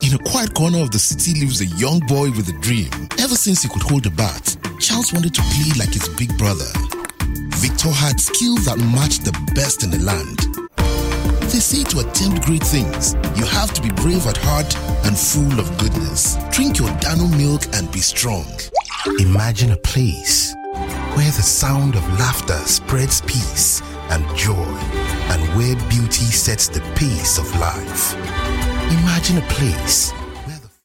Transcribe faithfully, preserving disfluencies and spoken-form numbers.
In a quiet corner of the city lives a young boy with a dream. Ever since he could hold a bat, Charles wanted to play like his big brother. Victor had skills that matched the best in the land. They say to attempt great things, you have to be brave at heart and full of goodness. Drink your Dano milk and be strong. Imagine a place where the sound of laughter spreads peace and joy, and where beauty sets the pace of life. Imagine a place